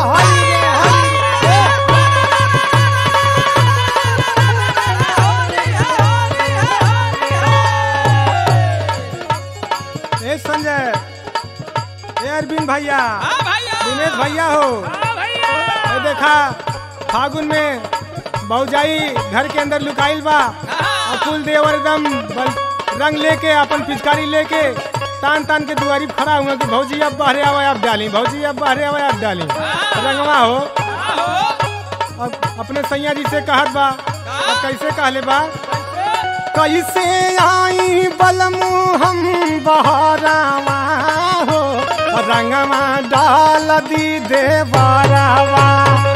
ए संजय, ए अरविंद भैया, दिनेश भैया हो, ए देखा फागुन में भौजाई घर के अंदर लुकाइल बा और कुल देवर एकदम रंग लेके अपन पिचकारी लेके तान तान के दुआरी खड़ा हुआ कि भौजी अब बाहरे आवा आप डाली, भौजी अब बाहरे आवा आप डाली रंगवा हो। अब अपने सैया जी से कहत बा, अब कैसे कहले बा, कैसे आई बलमु हम बहरावा हो रंगवा डाल दी देवरावा।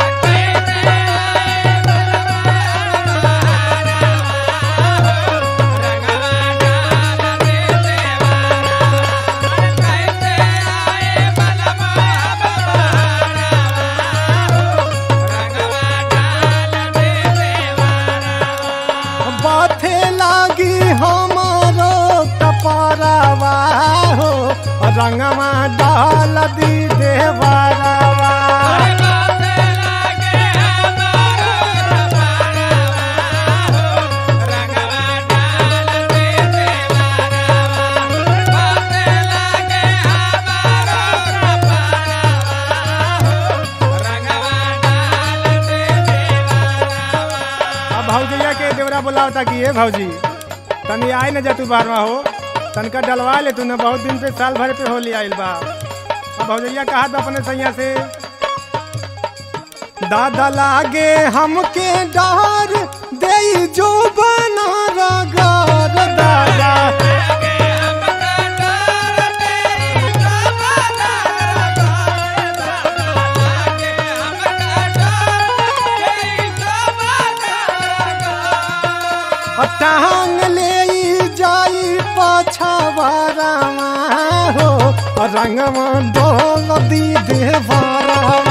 रंगवा डाल दी देवरावा। अब भौजैया के देवरा बोलावता कि ये भौजी तनी आए न जा तू बाहरवा हो, तनका डलवा ले, तूने बहुत दिन पे साल भर पे होली आइल बा। अब भौजैया कहा अपने सैया से, दादा लागे हमके डर दे जो बना रगर दादा। टांग ले जाई पछवारावा हो रंगवा डाल दी देवरावा।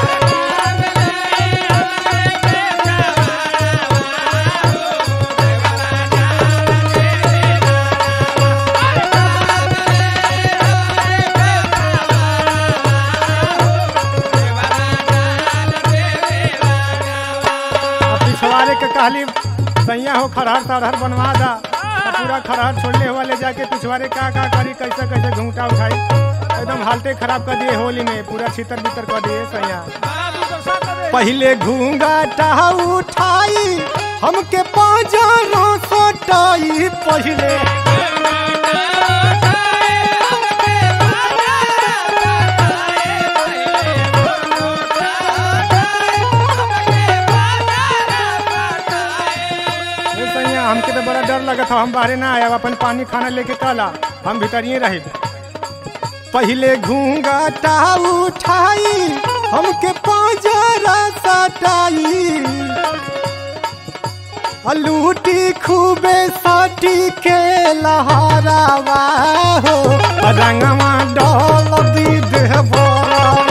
पिछवाड़े के कहली सैया हो खरहर तरहर बनवा दा, पूरा खरहर छोड़ने हुआ ले जाके पिछवाड़े का करी, कैसे कैसे घूंटा उठाई, एकदम हालते खराब कर दिए होली में, पूरा छितर बितर कर दिए सैया। पहले घूंघाटा उठाई हमके पाँजरा सटाई, पहले हमके तो बड़ा डर लगा था, हम बाहरे ना आया, अपन पानी खाना लेके काला हम भीतरिए रहे। पहले घूंघाटा उठाई हमके पाँजरा सटाई, लूटी खूबे साटी के लहरावा हो रंगवा डाल दी देवरावा।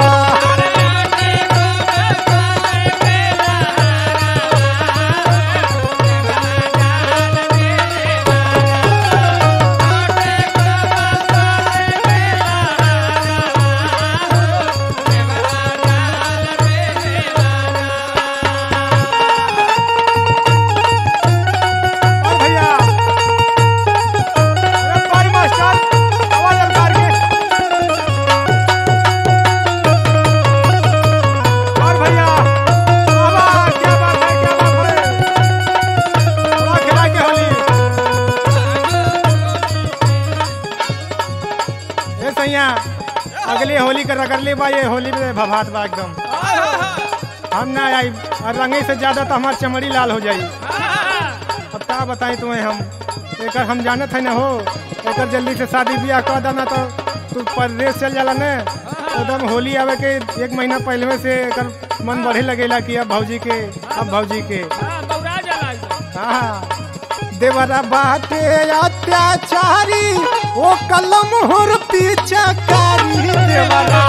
अगले होली कर रगड़ले बा, ये होली में भभात बा एकदम, हम ना आई और रंगे से ज्यादा तो हमार चमड़ी लाल हो जाई। अब क्या बताएं तुम्हें हम हम जानत है न हो, एक जल्दी से शादी ब्याह कर देना तो तू परदेश चल जाला न, एकदम होली आवे के एक महीना पहले से एकर मन बढ़े लगेला कि अब भौजी के हाँ देवरा बाटे अत्याचारी ओ कलम हुर पीछाकारी देवरा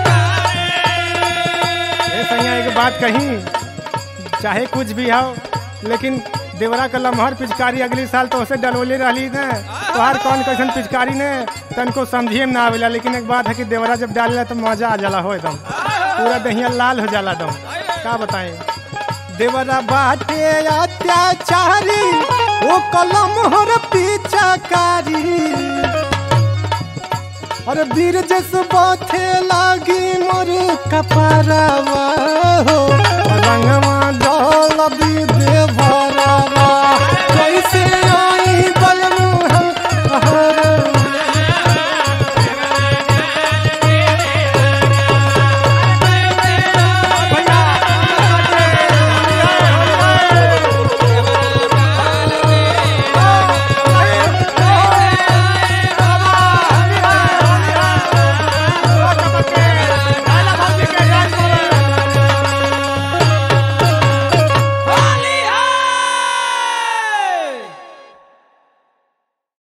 बात कहीं चाहे कुछ भी हो, लेकिन देवरा का लमहर पिचकारी अगली साल तो उसे डलोले रही ने तोहार कौन कैसन पिचकारी ने तनको समझिए में ना आवेला। लेकिन एक बात है कि देवरा जब डालेला तो मजा आ जाला हो एकदम पूरा दहिया लाल हो जाला एकदम। का बताएं देवरा बाटे अत्याचारी वो कलम हर पिचकारी और वीर जस बाथे लागी मोर कपरवा हो रंगवा डाल दी